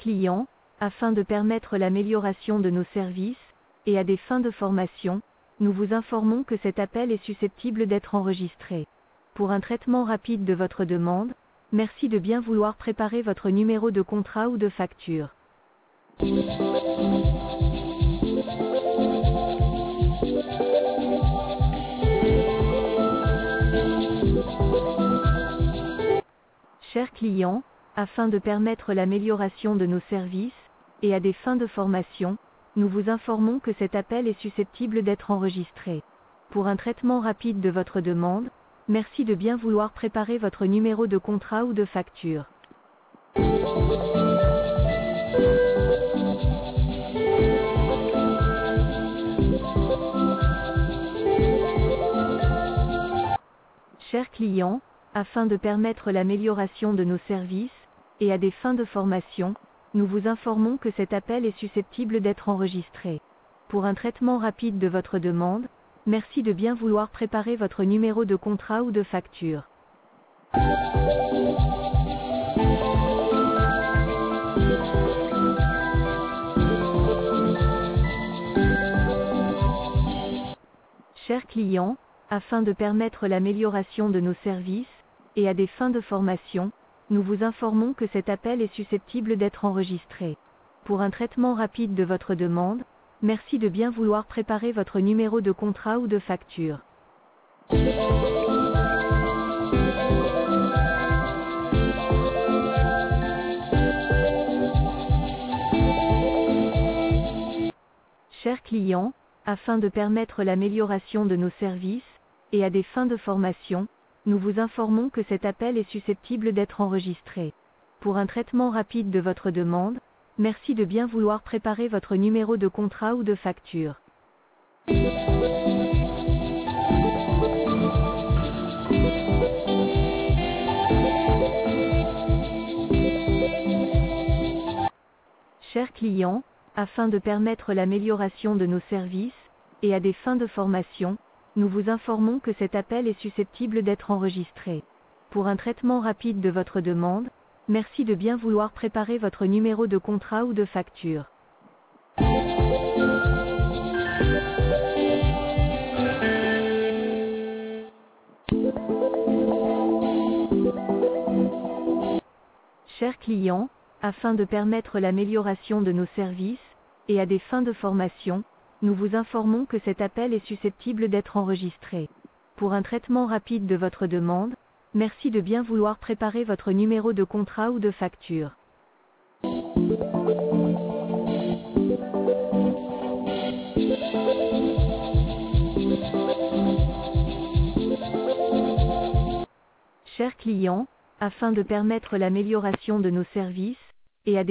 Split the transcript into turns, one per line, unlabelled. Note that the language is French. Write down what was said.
client, afin de permettre l'amélioration de nos services, et à des fins de formation, nous vous informons que cet appel est susceptible d'être enregistré. Pour un traitement rapide de votre demande, merci de bien vouloir préparer votre numéro de contrat ou de facture. Chers clients, afin de permettre l'amélioration de nos services, et à des fins de formation, nous vous informons que cet appel est susceptible d'être enregistré. Pour un traitement rapide de votre demande, merci de bien vouloir préparer votre numéro de contrat ou de facture. Chers clients, afin de permettre l'amélioration de nos services, et à des fins de formation, nous vous informons que cet appel est susceptible d'être enregistré. Pour un traitement rapide de votre demande, merci de bien vouloir préparer votre numéro de contrat ou de facture. Chers clients, afin de permettre l'amélioration de nos services, et à des fins de formation, nous vous informons que cet appel est susceptible d'être enregistré. Pour un traitement rapide de votre demande, merci de bien vouloir préparer votre numéro de contrat ou de facture. Chers clients, afin de permettre l'amélioration de nos services, et à des fins de formation, nous vous informons que cet appel est susceptible d'être enregistré. Pour un traitement rapide de votre demande, merci de bien vouloir préparer votre numéro de contrat ou de facture. Chers clients, afin de permettre l'amélioration de nos services, et à des fins de formation, nous vous informons que cet appel est susceptible d'être enregistré. Pour un traitement rapide de votre demande, merci de bien vouloir préparer votre numéro de contrat ou de facture. Chers clients, afin de permettre l'amélioration de nos services, et à des fins de formation, nous vous informons que cet appel est susceptible d'être enregistré. Pour un traitement rapide de votre demande, merci de bien vouloir préparer votre numéro de contrat ou de facture. Chers clients, afin de permettre l'amélioration de nos services,